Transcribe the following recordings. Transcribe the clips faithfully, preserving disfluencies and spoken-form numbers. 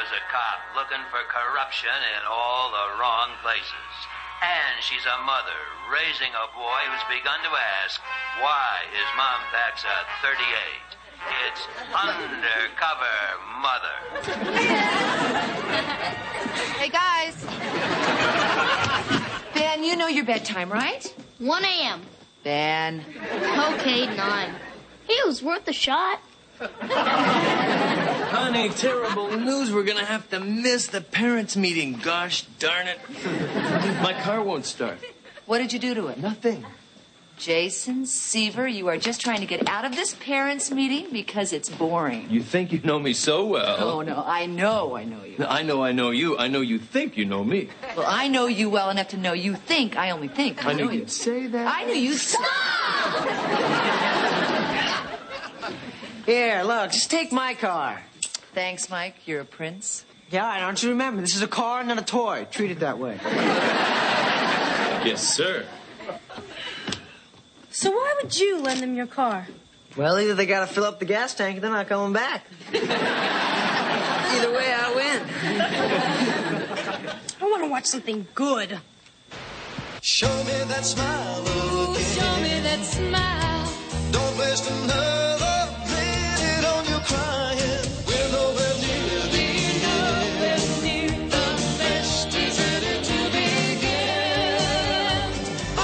was a cop looking for corruption in all the wrong places. And she's a mother raising a boy who's begun to ask why his mom packs a thirty-eight. It's Undercover Mother. Hey, guys. Ben, you know your bedtime, right? one a.m. Ben. Okay, nine. He was worth a shot. Honey, terrible news. We're going to have to miss the parents' meeting. Gosh darn it. My car won't start. What did you do to it? Nothing. Jason Seaver, you are just trying to get out of this parents' meeting because it's boring. You think you know me so well. Oh, no, I know I know you. I know I know you. I know you think you know me. Well, I know you well enough to know you think I only think I, I know knew you. you'd say that. I knew you'd... Stop! Here, look, just take my car. Thanks, Mike. You're a prince. Yeah, and don't you remember, this is a car, not a toy. Treat it that way. Yes, sir. So why would you lend them your car? Well, either they gotta fill up the gas tank or they're not coming back. Either way, I win. I want to watch something good. Show me that smile again. Show me that smile. Don't waste another minute on your crying. We're nowhere near the end. Nowhere near the best is ready to begin. Oh,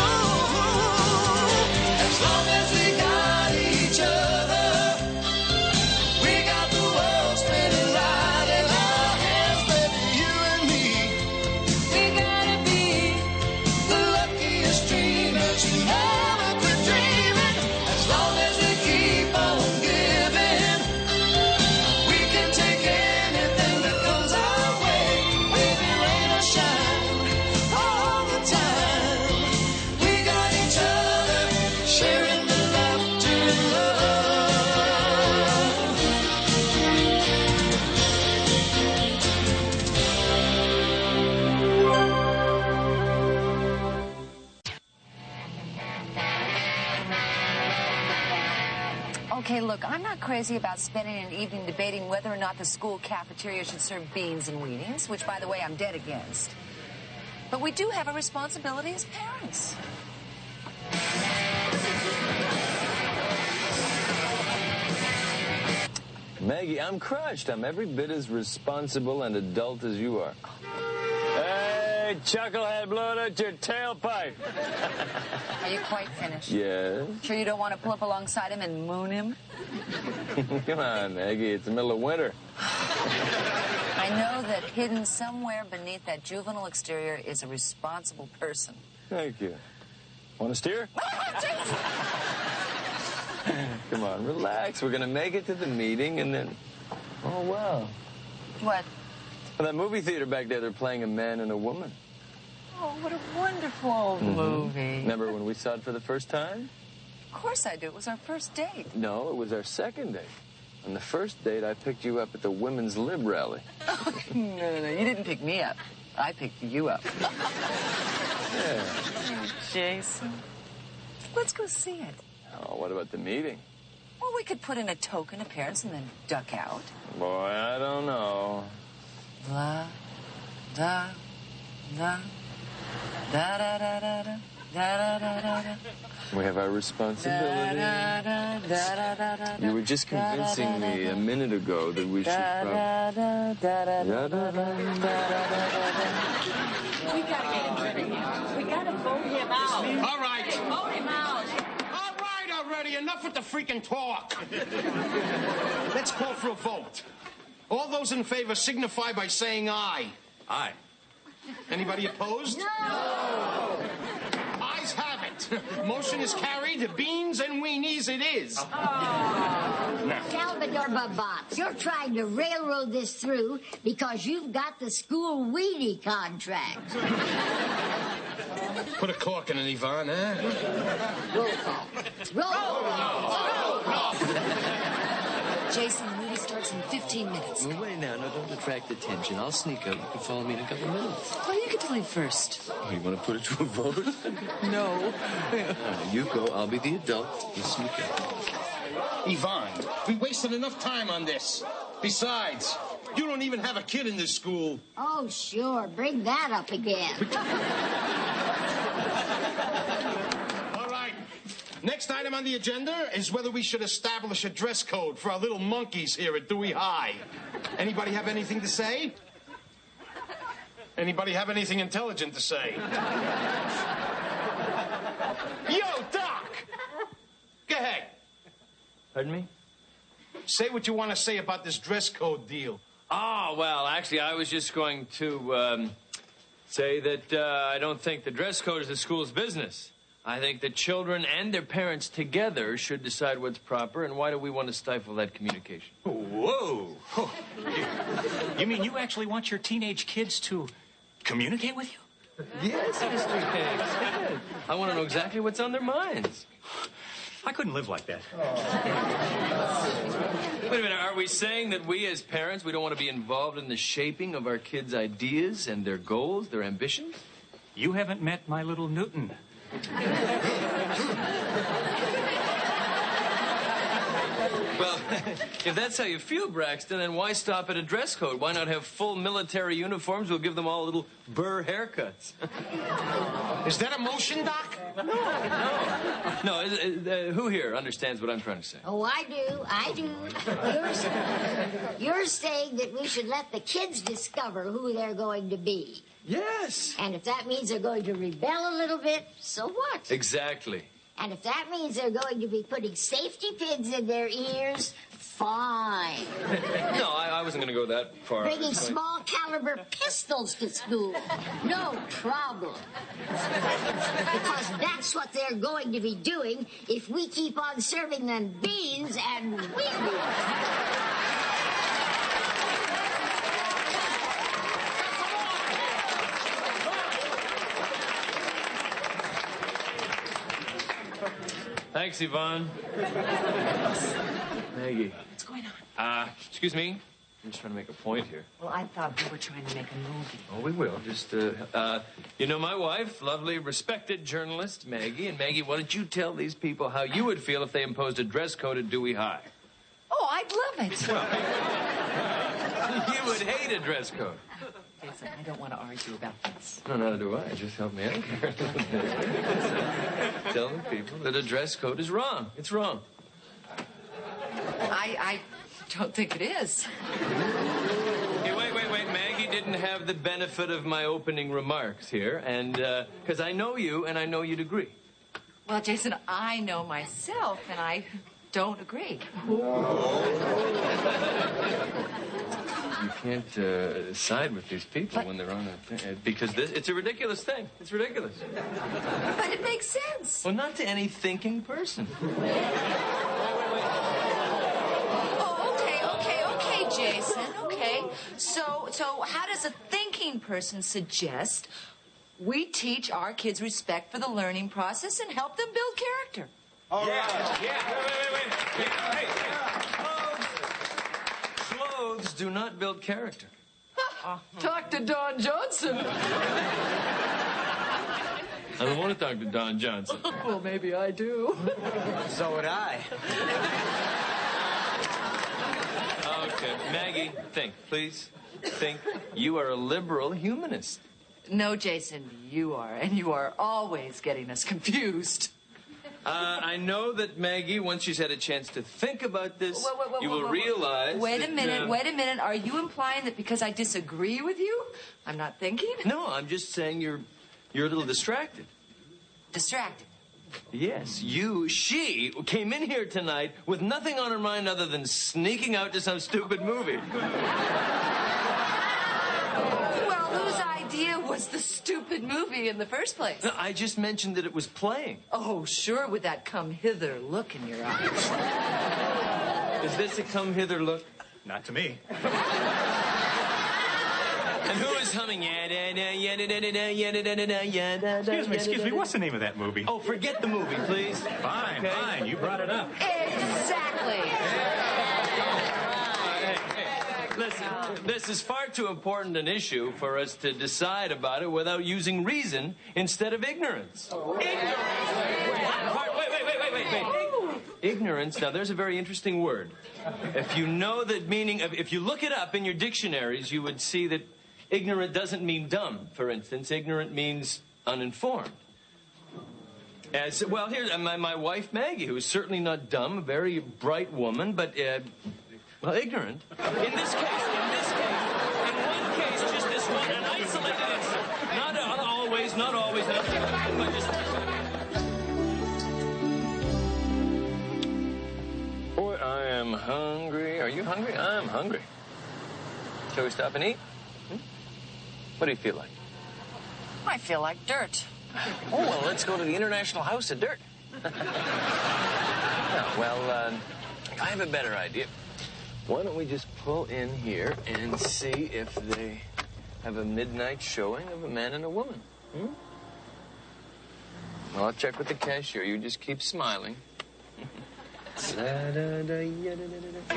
as long as we got each other, we got the world spinning right in our hands, baby, you and me. We gotta be The luckiest dreamers who never quit dreaming. As long as we keep on giving, we can take anything that comes our way. Baby, rain or shine, all the time. We got each other, sharing the laughter and Okay, look, I'm not crazy about spending an evening debating whether or not the school cafeteria should serve beans and weenies, which, by the way, I'm dead against. But we do have a responsibility as parents. Maggie, I'm crushed. I'm every bit as responsible and adult as you are. Hey, chucklehead, blow it out your tailpipe. Are you quite finished? Yes. Sure you don't want to pull up alongside him and moon him? Come on, Maggie. It's the middle of winter. I know that hidden somewhere beneath that juvenile exterior is a responsible person. Thank you. Want to steer? Come on, relax. We're going to make it to the meeting and then... Oh, wow. What? Well, that movie theater back there, they're playing a man and a woman. Oh, what a wonderful old Mm-hmm. movie. Remember when we saw it for the first time? Of course I do. It was our first date. No, it was our second date. On the first date, I picked you up at the Women's Lib rally. No, no, no. You didn't pick me up. I picked you up. Yeah. Jason. Let's go see it. Oh, what about the meeting? Well, we could put in a token appearance and then duck out. Boy, I don't know. La, da, da, da, da, da, da, da, da, da, da, da. We have our responsibility. You were just convincing me a minute ago that we should probably... We gotta get him rid of him. We gotta vote him out. All right. Vote him out. All right already. Enough with the freaking talk. Let's call for a vote. All those in favor signify by saying aye. Aye. Anybody opposed? No. Ayes have it. Motion is carried. Beans and weenies it is. Salvador Babats, you're trying to railroad this through because you've got the school weenie contract. Put a cork in it, Yvonne, eh? Roll call. Roll call. Jason, the movie starts in fifteen minutes. Well, wait now. No, don't attract attention. I'll sneak out. You can follow me in a couple minutes. Well, you can tell me first. Oh, you want to put it to a vote? No. Uh, you go. I'll be the adult. You sneak out. Yvonne, we wasted enough time on this. Besides, You don't even have a kid in this school. Oh, sure. Bring that up again. All right. Next item on the agenda is whether we should establish a dress code for our little monkeys here at Dewey High. Anybody have anything to say? Anybody have anything intelligent to say? Yo, Doc! Go ahead. Pardon me? Say what you want to say about this dress code deal. Oh, well, actually, I was just going to um, say that uh, I don't think the dress code is the school's business. I think the children and their parents together should decide what's proper, and why do we want to stifle that communication? Whoa. Oh, you, you mean you actually want your teenage kids to communicate with you? Yes, Mister Hicks. Yes. I want to know exactly what's on their minds. I couldn't live like that. Wait a minute, are we saying that we as parents, we don't want to be involved in the shaping of our kids' ideas and their goals, their ambitions? You haven't met my little Newton. Well, if that's how you feel, Braxton, then why stop at a dress code? Why not have full military uniforms? We'll give them all little burr haircuts. Is that a motion, Doc? No, no. No, is, is, uh, who here understands what I'm trying to say? Oh, I do. I do. You're, you're saying that we should let the kids discover who they're going to be. Yes. And if that means they're going to rebel a little bit, so what? Exactly. And if that means they're going to be putting safety pins in their ears, fine. No, I, I wasn't going to go that far. Bringing small caliber pistols to school, no problem. Because that's what they're going to be doing if we keep on serving them beans and Wheaties. Thanks, Yvonne. Maggie. What's going on? Uh, excuse me. I'm just trying to make a point here. Well, I thought we were trying to make a movie. Oh, we will. Just, uh, uh, you know my wife, lovely, respected journalist, Maggie. And Maggie, why don't you tell these people how you would feel if they imposed a dress code at Dewey High? Oh, I'd love it. You would hate a dress code. Jason, I don't want to argue about this. No, neither do I. Just help me out here. Tell the people that a dress code is wrong. It's wrong. I, I don't think it is. Hey, wait, wait, wait. Maggie didn't have the benefit of my opening remarks here, and, because uh, I know you, and I know you'd agree. Well, Jason, I know myself, and I don't agree. You can't uh, side with these people but, when they're on a thing, because this, it's a ridiculous thing. It's ridiculous. But it makes sense. Well, not to any thinking person. Oh, okay, okay, okay, Jason, okay. So, so how does a thinking person suggest we teach our kids respect for the learning process and help them build character? All right. Yeah. yeah. Wait, wait, wait, wait. Hey, hey. Clothes do not build character. Uh, talk to Don Johnson. I don't want to talk to Don Johnson. Well, maybe I do. So would I. Okay, Maggie, think, please. Think. You are a liberal humanist. No, Jason, you are, and you are always getting us confused. Uh, I know that Maggie, once she's had a chance to think about this, wait, wait, wait, you will wait, wait, realize. Wait that, a minute, uh, wait a minute. Are you implying that because I disagree with you, I'm not thinking? No, I'm just saying you're you're a little distracted. Distracted? Yes, you, she came in here tonight with nothing on her mind other than sneaking out to some stupid movie. Well, whose idea was the stupid movie in the first place? No, I just mentioned that it was playing. Oh, sure, with that come hither look in your eyes. Is this a come hither look? Not to me. And who is humming? Excuse me, excuse me. What's the name of that movie? Oh, forget the movie, please. Fine, okay. fine. You brought it up. Exactly. Listen, this is far too important an issue for us to decide about it without using reason instead of ignorance. Ignorance? Wait, wait, wait, wait, wait, wait. Ignorance, now there's a very interesting word. If you know the meaning of, if you look it up in your dictionaries, you would see that ignorant doesn't mean dumb, for instance. Ignorant means uninformed. As, well, here's my, my wife, Maggie, who is certainly not dumb, a very bright woman, but, uh, well, ignorant. In this case, in this case, in one case, just this one, an isolated instance. Not uh, always, not always, not, but just... Boy, I am hungry. Are you hungry? I'm hungry. Shall we stop and eat? Hmm? What do you feel like? I feel like dirt. Oh, well, let's go to the International House of Dirt. Yeah, well, uh, I have a better idea. Why don't we just pull in here and see if they have a midnight showing of a man and a woman? Hmm? Well, I'll check with the cashier. You just keep smiling. La, da, da, ya, da, da, da.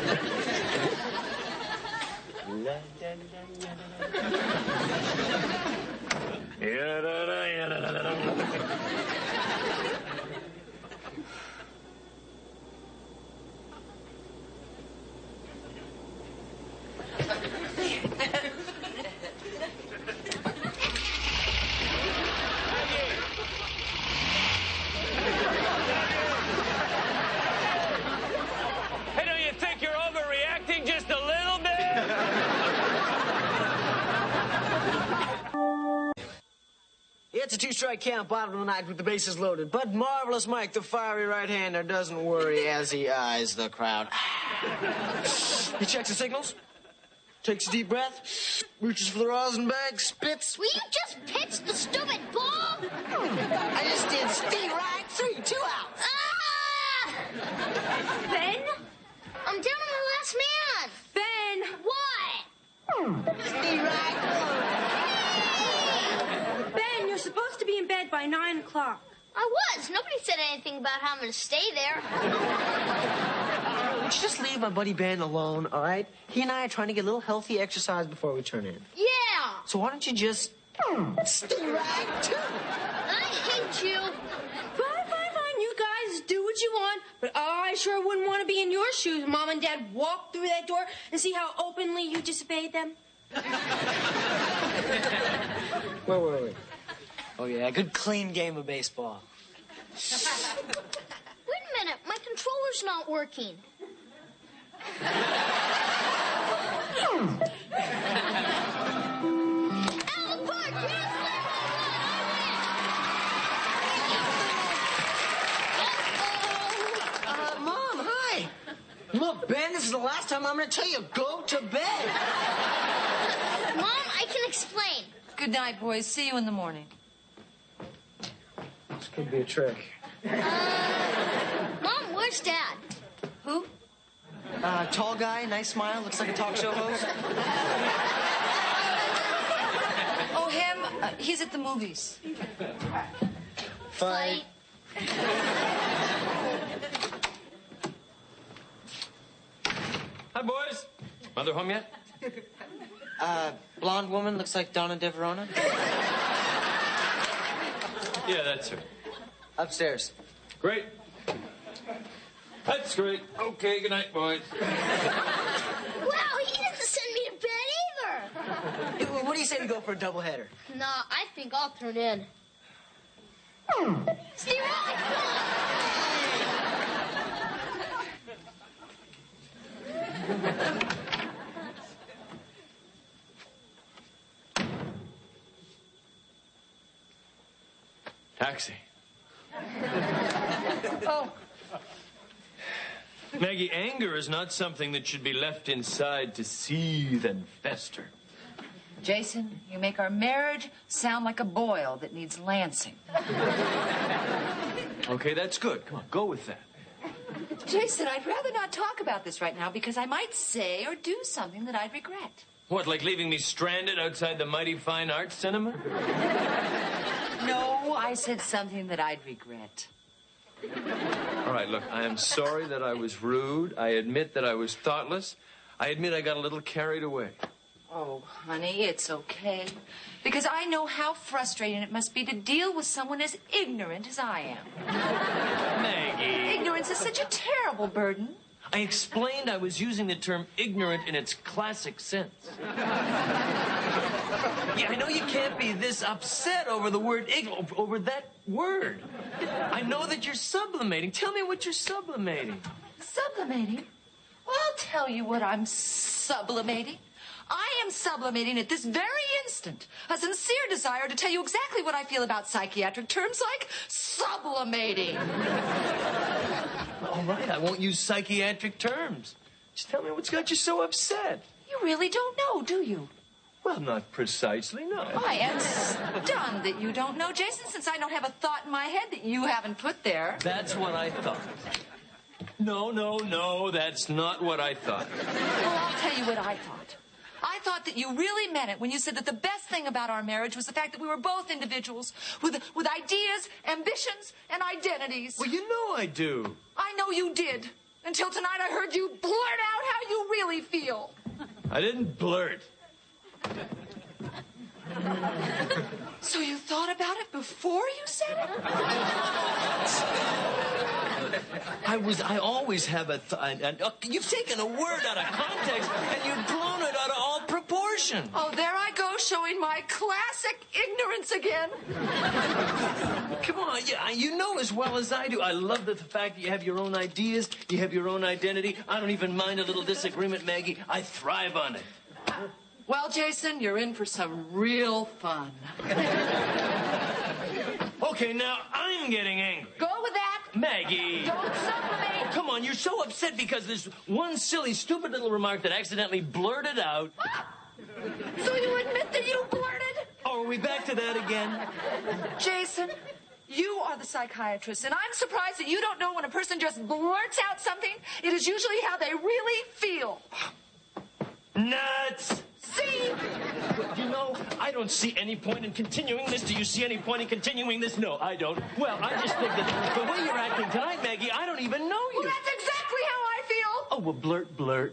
La, da, da, ya, da, da. Ya, da, da, ya, da, da, da. Hey, don't you think you're overreacting just a little bit? It's a two-strike count, bottom of the ninth with the bases loaded. But Marvelous Mike, the fiery right-hander, doesn't worry as he eyes the crowd. He checks the signals, takes a deep breath, reaches for the rosin bag, spits. Will you just pitch the stupid ball? I just did Steve right, three, two outs. Ah! Ben? I'm down on the last man. Ben! What? Steve right, Ben, you're supposed to be in bed by nine o'clock. I was. Nobody said anything about how I'm going to stay there. would you just leave my buddy Ben alone, all right? He and I are trying to get a little healthy exercise before we turn in. Yeah. So why don't you just stay right too? I hate you. Fine, fine, fine. You guys do what you want, but I sure wouldn't want to be in your shoes. Mom and Dad walk through that door and see how openly you disobeyed them. Wait, wait, wait. Oh, yeah, good clean game of baseball. Wait a minute. My controller's not working. Uh, Mom, hi. Look, Ben, this is the last time I'm going to tell you, go to bed. Mom, I can explain. Good night, boys. See you in the morning. This could be a trick. Uh, Mom, where's Dad? Who? Uh, tall guy, nice smile, looks like a talk show host. Oh, him? Uh, he's at the movies. Fight. Hi, boys. Mother home yet? Uh, blonde woman, looks like Donna DeVerona. Yeah, that's her. Upstairs. Great. That's great. Okay, good night, boys. Wow, he didn't send me to bed either. What do you say we go for a doubleheader? Nah, I think I'll turn in. Steve, Taxi. Oh. Maggie, anger is not something that should be left inside to seethe and fester. Jason, you make our marriage sound like a boil that needs lancing. Okay, that's good. Come on, go with that. Jason, I'd rather not talk about this right now because I might say or do something that I'd regret. What, like leaving me stranded outside the mighty fine arts cinema? No, I said something that I'd regret. All right, look, I am sorry that I was rude. I admit that I was thoughtless. I admit I got a little carried away. Oh, honey, it's okay. Because I know how frustrating it must be to deal with someone as ignorant as I am. Maggie. Ignorant ignorance is such a terrible burden. I explained I was using the term ignorant in its classic sense. Yeah, I know you can't be this upset over the word ignorant, over that word. I know that you're sublimating. Tell me what you're sublimating. Sublimating? Well, I'll tell you what I'm sublimating. I am sublimating at this very instant a sincere desire to tell you exactly what I feel about psychiatric terms like sublimating. All right, I won't use psychiatric terms. Just tell me what's got you so upset. You really don't know, do you? Well, not precisely, no. I am stunned that you don't know, Jason, since I don't have a thought in my head that you haven't put there. That's what I thought. No, no, no, that's not what I thought. Well, I'll tell you what I thought. I thought that you really meant it when you said that the best thing about our marriage was the fact that we were both individuals with, with ideas, ambitions, and identities. Well, you know I do. I know you did. Until tonight I heard you blurt out how you really feel. I didn't blurt. So you thought about it before you said it? I was, I always have a, th- and, and, uh, you've taken a word out of context and you've blown it out of all proportion. Oh, there I go, showing my classic ignorance again. Come on, yeah, you know as well as I do. I love the fact that you have your own ideas, you have your own identity. I don't even mind a little disagreement, Maggie. I thrive on it. Well, Jason, you're in for some real fun. Okay, now I'm getting angry. Go with that. Maggie. Don't sublimate. Oh, come on, you're so upset because there's one silly, stupid little remark that accidentally blurted out. So you admit that you blurted? Oh, are we back to that again? Jason, you are the psychiatrist, and I'm surprised that you don't know when a person just blurts out something, it is usually how they really feel. Nuts! See? You know, I don't see any point in continuing this. Do you see any point in continuing this? No, I don't. Well, I just think that the way you're acting tonight, Maggie, I don't even know you. Well, that's exactly how I feel. Oh, well, blurt, blurt.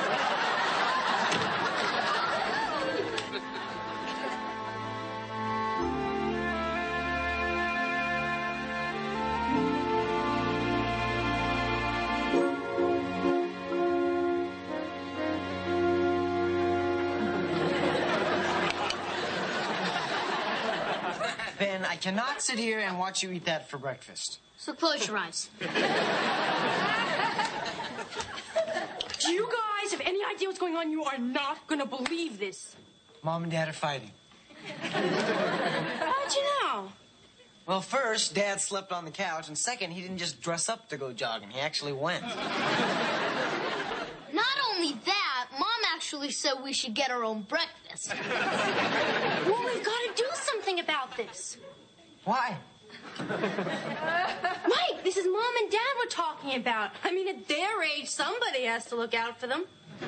Ben, I cannot sit here and watch you eat that for breakfast. So close your eyes. Do you guys have any idea what's going on? You are not going to believe this. Mom and Dad are fighting. How'd you know? Well, first, Dad slept on the couch, and second, he didn't just dress up to go jogging. He actually went. Not only that, Mom actually said we should get our own breakfast. Well, we've got to do something about this. Why? Mike, this is Mom and Dad we're talking about. I mean, at their age, somebody has to look out for them.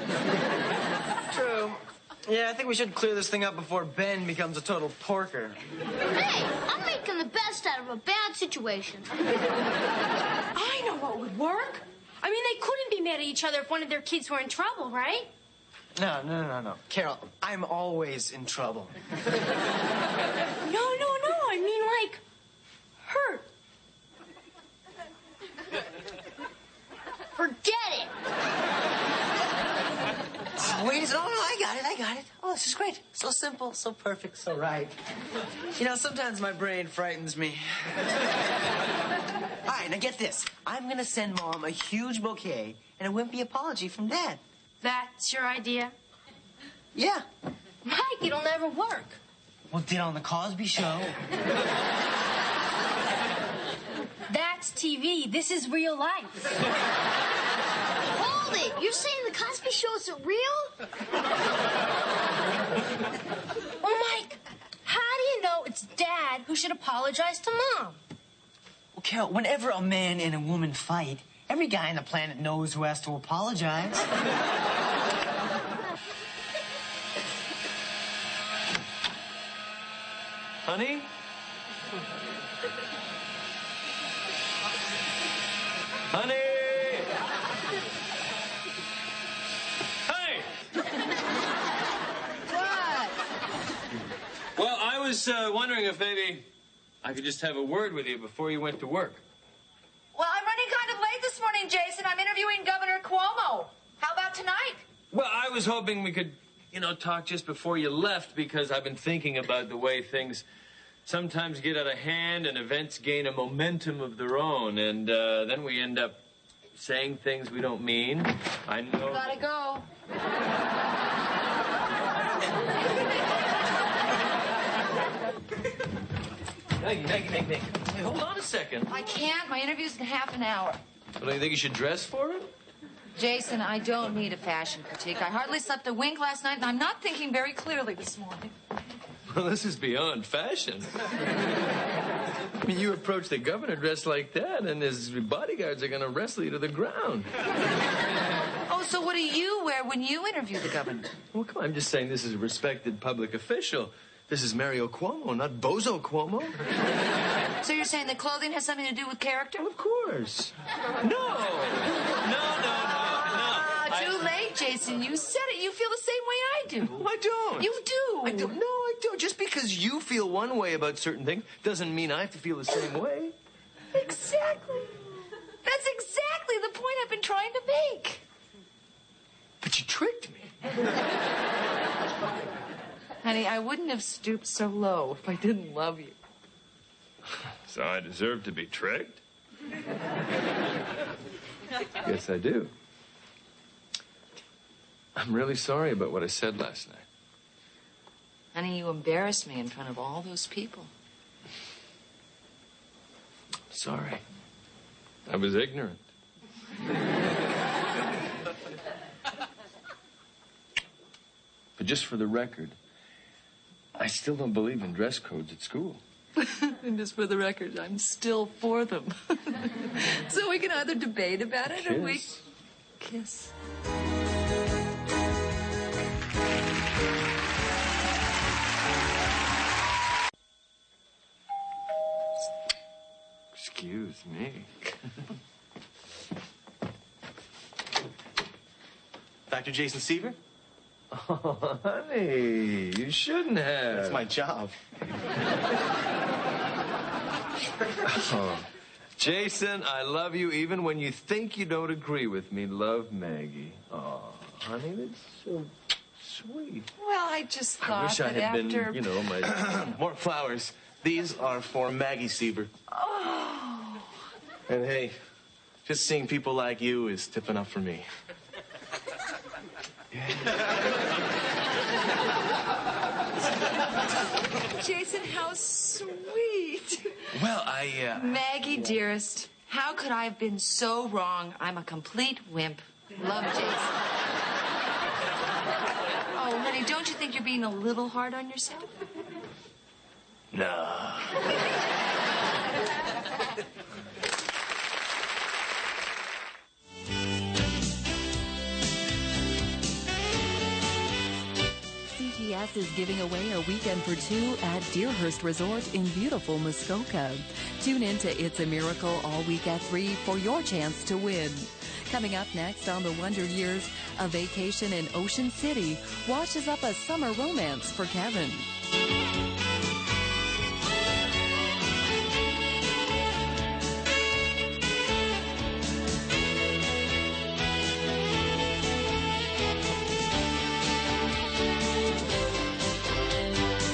True. Yeah, I think we should clear this thing up before Ben becomes a total porker. Hey, I'm making the best out of a bad situation. I know what would work. I mean, they couldn't be mad at each other if one of their kids were in trouble, right? No, no, no, no. Carol, I'm always in trouble. No, no, no. I mean, like, hurt. Forget it. Oh, wait, no, no, I got it, I got it. Oh, this is great. So simple, so perfect, so right. You know, sometimes my brain frightens me. All right, now get this. I'm going to send Mom a huge bouquet and a wimpy apology from Dad. That's your idea? Yeah. Mike, it'll never work. Well, did on the Cosby Show. That's T V. This is real life. Hold it. You're saying the Cosby Show isn't real? Well, Mike, how do you know it's Dad who should apologize to Mom? Well, Carol, whenever a man and a woman fight, every guy on the planet knows who has to apologize. Honey? Honey! Hey! What? Well, I was uh, wondering if maybe I could just have a word with you before you went to work. Well, I'm running kind of late tonight? Well, I was hoping we could, you know, talk just before you left because I've been thinking about the way things sometimes get out of hand and events gain a momentum of their own, and uh, then we end up saying things we don't mean. I know. Gotta go. Maggie, Maggie, Maggie, Maggie. Hey, hold on a second. I can't. My interview's in half an hour. Well, do you think you should dress for it? Jason, I don't need a fashion critique. I hardly slept a wink last night, and I'm not thinking very clearly this morning. Well, this is beyond fashion. I mean, you approach the governor dressed like that, and his bodyguards are going to wrestle you to the ground. Oh, so what do you wear when you interview the governor? Well, come on, I'm just saying this is a respected public official. This is Mario Cuomo, not Bozo Cuomo. So you're saying that clothing has something to do with character? Of course. No. No, no, no, no. Ah, too late, Jason. You said it. You feel the same way I do. I don't. You do. I don't. No, I don't. Just because you feel one way about certain things doesn't mean I have to feel the same way. Exactly. That's exactly the point I've been trying to make. But you tricked me. Honey, I wouldn't have stooped so low if I didn't love you. So I deserve to be tricked? Yes, I do. I'm really sorry about what I said last night. Honey, you embarrassed me in front of all those people. Sorry. I was ignorant. But just for the record, I still don't believe in dress codes at school. And just for the record, I'm still for them. So we can either debate about it or we kiss. Excuse me. Doctor Jason Seaver? Oh, honey, you shouldn't have. That's my job. Oh. Jason, I love you even when you think you don't agree with me. Love, Maggie. Oh, honey, that's so sweet. Well, I just thought I wish I that had after... been, you know, my... More flowers. These are for Maggie Seaver. Oh. And hey, just seeing people like you is tip enough for me. Jason, how sweet. Well, I, uh... Maggie, dearest, how could I have been so wrong? I'm a complete wimp. Love, Jason. Oh, honey, don't you think you're being a little hard on yourself? No. C T S is giving away a weekend for two at Deerhurst Resort in beautiful Muskoka. Tune in to It's a Miracle all week at three for your chance to win. Coming up next on The Wonder Years, a vacation in Ocean City washes up a summer romance for Kevin.